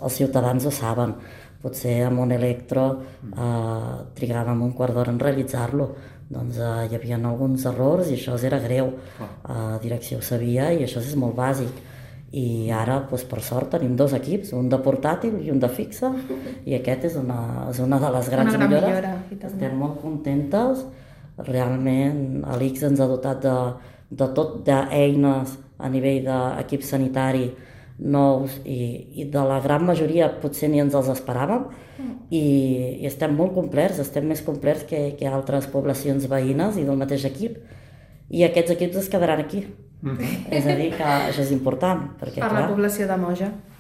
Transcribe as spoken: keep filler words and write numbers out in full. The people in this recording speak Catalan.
els ciutadans ho saben. Potser amb un electro eh, trigàvem un quart d'hora en realitzar-lo. Doncs eh, hi havia alguns errors i això era greu. La eh, direcció ho sabia i això és molt bàsic. I ara, doncs, per sort, tenim dos equips, un de portàtil i un de fixa, i aquest és una, és una de les grans gran millores. millora, Estem molt contentes. Realment l'I C S ens ha dotat de, de tot d'eines a nivell d'equip sanitari nous i, i de la gran majoria potser ni ens els esperàvem i, i estem molt complerts, estem més complerts que, que altres poblacions veïnes i del mateix equip, i aquests equips es quedaran aquí. Mm-hmm. És a dir, que això és important. Perquè, per clar, la població de Moja.